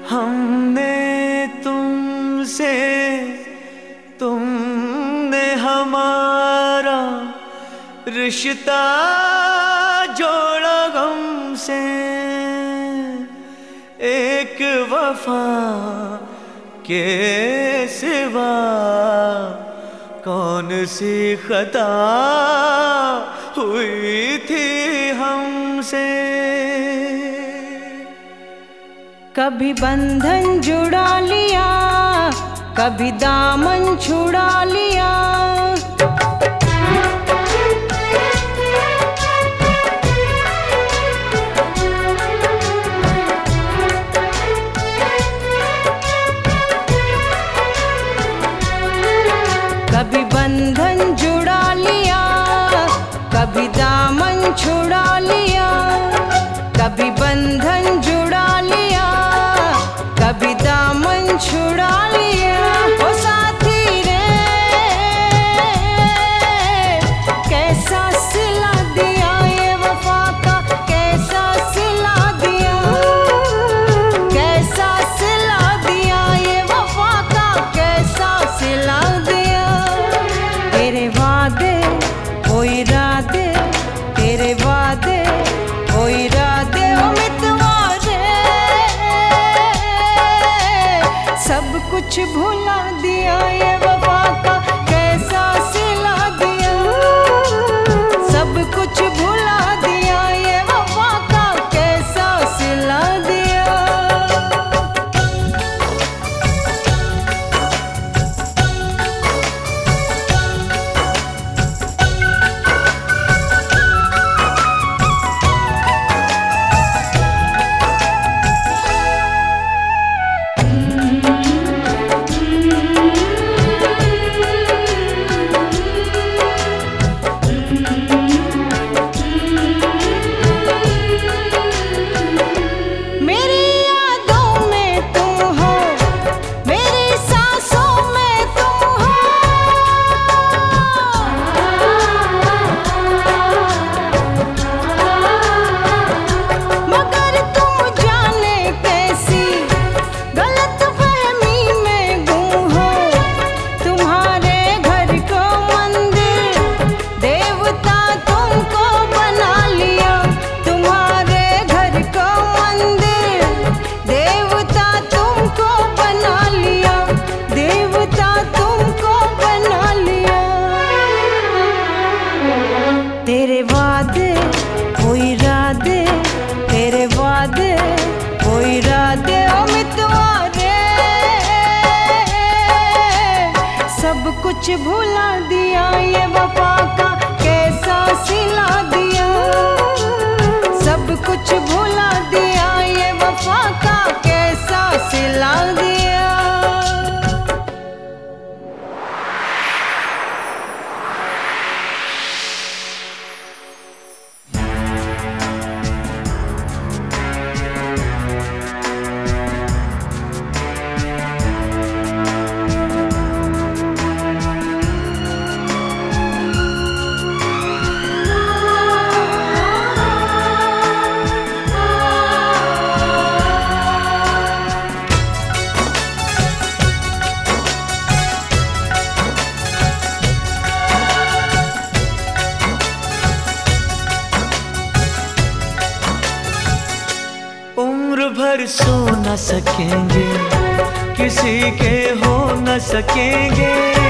हमने तुमसे, तुमने हमारा रिश्ता जोड़ा गम से। एक वफा के सिवा कौन सी खता हुई थी हमसे। कभी बंधन जुड़ा लिया, कभी दामन छुड़ा लिया। कभी बंधन जुड़ा लिया, कभी दामन छुड़ा लिया। कभी बंधन जुड़ा लिया, कभी दामन छुड़ा लिया। ओ साथी रे, कैसा सिला दिया ये वफा का, कैसा सिला दिया, कैसा सिला दिया ये वफा का, कैसा सिला दिया। तेरे वादे वो इरादे, तेरे वादे वो इरादे, ओ मितवा रे, सब कुछ भुला दिया ये वफा का, कैसा सिला दिया। सब कुछ भुला दिया ये वफा का, कैसा सिला दिया। तेरे वादे वो इरादे, तेरे वादे वो इरादे, ओ मितवा रे, सब कुछ भुला दिया ये वफा का, कैसा सिला दिया। सब कुछ भुला दिया ये वफा का, कैसा सिला दिया। उम्र भर सो न सकेंगे, किसी के हो न सकेंगे।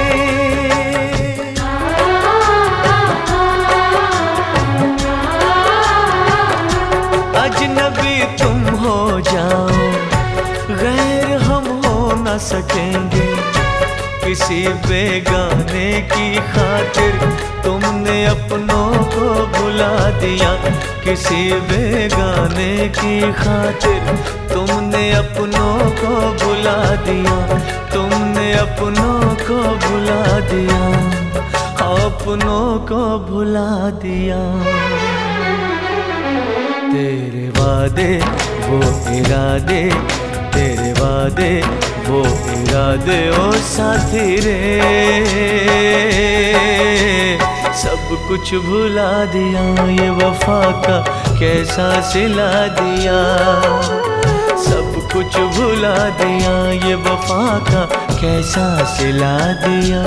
अजनबी तुम हो जाओ, गैर हम हो न सकेंगे। किसी बेगाने की खातिर तुमने अपनों को भुला दिया। किसी बेगाने की खातिर तुमने अपनों को भुला दिया। तुमने अपनों को भुला दिया, अपनों को भुला दिया। तेरे वादे वो इरादे, तेरे वादे वो इरादे, ओ साथी रे, सब कुछ भुला दिया ये वफा का, कैसा सिला दिया। सब कुछ भुला भुला दिया, ये वफा का कैसा सिला दिया।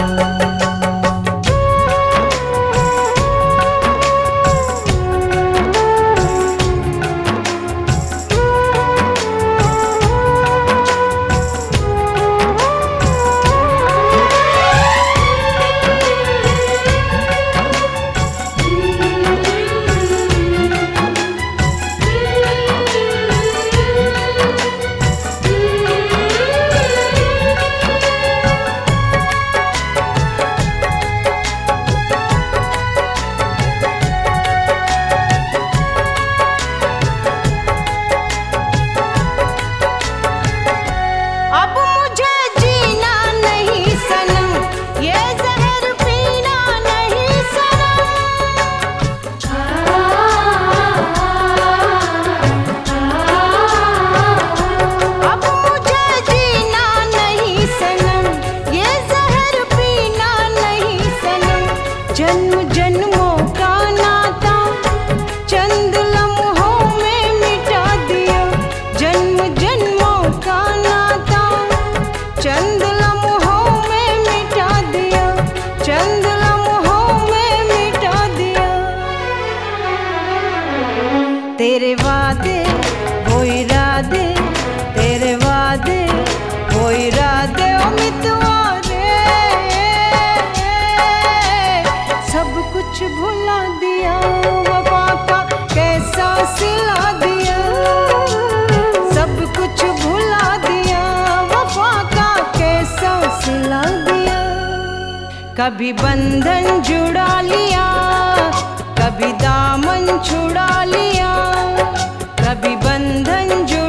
जन्म जन्मों का नाता चंद लम्हों में मिटा दिया, जन्म जन्मों का नाता चंद लम्हों में मिटा दिया, चंद लम्हों में मिटा दिया। तेरे वादे वो इरादे, तेरे वादे वो इरादे ओ मितवा सब कुछ भुला दिया, वफा का कैसा सिला दिया। सब कुछ भुला दिया, वफा का कैसा सिला दिया। कभी बंधन जुड़ा लिया, कभी दामन छुड़ा लिया, कभी बंधन जुड़ा